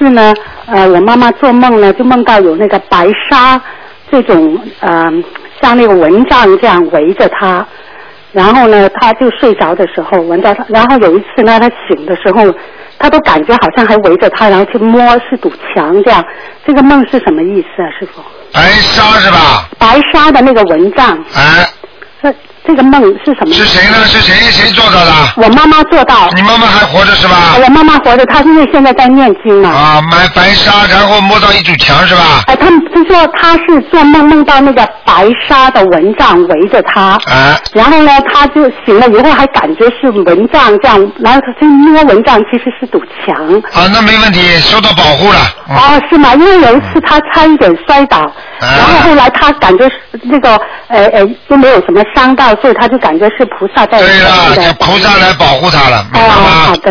次呢，我妈妈做梦呢，就梦到有那个白纱这种像那个蚊帐这样围着她，然后呢，她就睡着的时候闻到她，然后有一次呢，她醒的时候，她都感觉好像还围着她，然后去摸是堵墙这样，这个梦是什么意思啊，师傅？ 白纱是吧？ 白纱的那个蚊帐。这个梦是什么？ 是谁呢？是谁做到的？ 我妈妈做到。 你妈妈还活着是吧？ 我妈妈活着，她因为现在在念经嘛。 买白纱，然后摸到一堵墙是吧？ 他们就说她是做梦到那个白纱的蚊帐围着她。然后呢，她就醒了以后还感觉是蚊帐这样，然后她去摸蚊帐，其实是堵墙。 那没问题，受到保护了。 是吗？因为有一次她差一点摔倒，然后后来她感觉那个都没有什么伤到。所以他就感觉是菩萨在。 对了，就菩萨来保护他了，明白吗？ 好的。